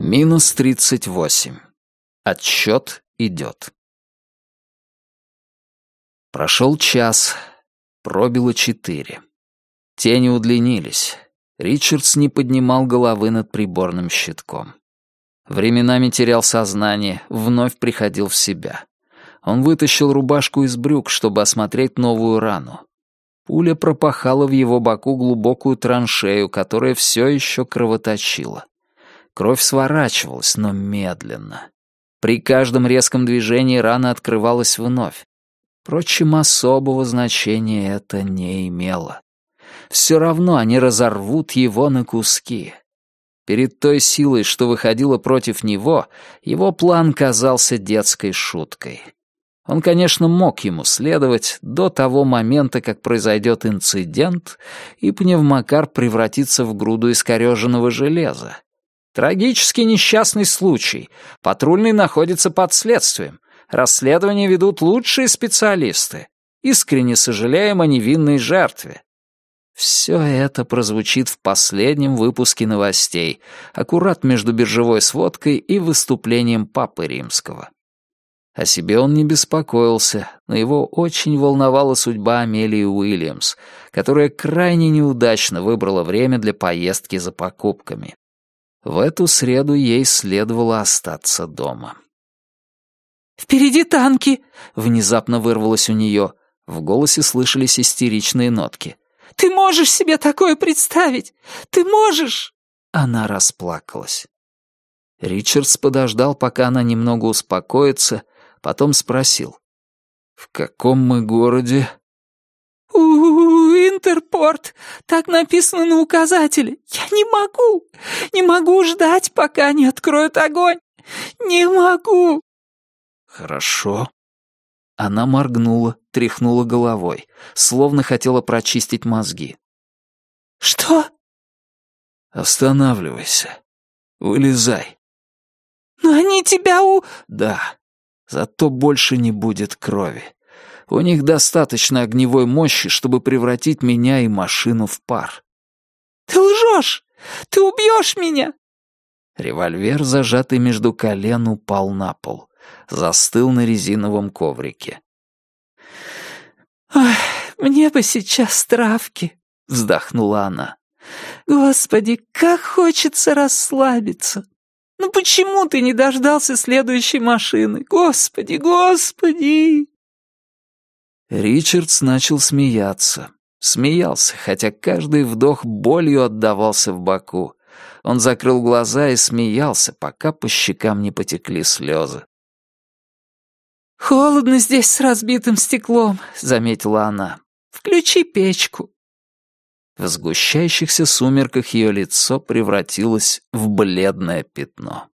-38. Отсчет идет. Прошел час. Пробило 4. Тени удлинились. Ричардс не поднимал головы над приборным щитком. Временами терял сознание, вновь приходил в себя. Он вытащил рубашку из брюк, чтобы осмотреть новую рану. Пуля пропахала в его боку глубокую траншею, которая все еще кровоточила. Кровь сворачивалась, но медленно. При каждом резком движении рана открывалась вновь. Впрочем, особого значения это не имело. Все равно они разорвут его на куски. Перед той силой, что выходила против него, его план казался детской шуткой. Он, конечно, мог ему следовать до того момента, как произойдет инцидент, и пневмокар превратится в груду искореженного железа. Трагический несчастный случай. Патрульный находится под следствием. Расследование ведут лучшие специалисты. Искренне сожалеем о невинной жертве. Все это прозвучит в последнем выпуске новостей, аккурат между биржевой сводкой и выступлением Папы Римского. О себе он не беспокоился, но его очень волновала судьба Амелии Уильямс, которая крайне неудачно выбрала время для поездки за покупками. В эту среду ей следовало остаться дома. «Впереди танки!» — внезапно вырвалось у нее. В голосе слышались истеричные нотки. «Ты можешь себе такое представить? Ты можешь?» Она расплакалась. Ричардс подождал, пока она немного успокоится, потом спросил. «В каком мы городе?» Интерпорт. Так написано на указателе. Я не могу ждать, пока не откроют огонь. Не могу!» «Хорошо». Она моргнула, тряхнула головой, словно хотела прочистить мозги. «Что?» «Останавливайся. Вылезай». «Но они тебя «Да. Зато больше не будет крови. У них достаточно огневой мощи, чтобы превратить меня и машину в пар». «Ты лжешь! Ты убьешь меня!» Револьвер, зажатый между колен, упал на пол. Застыл на резиновом коврике. «Ой, мне бы сейчас травки», — вздохнула она. «Господи, как хочется расслабиться! Ну почему ты не дождался следующей машины? Господи, Господи!» Ричардс начал смеяться. Смеялся, хотя каждый вдох болью отдавался в боку. Он закрыл глаза и смеялся, пока по щекам не потекли слезы. «Холодно здесь с разбитым стеклом», — заметила она. «Включи печку». В сгущающихся сумерках ее лицо превратилось в бледное пятно.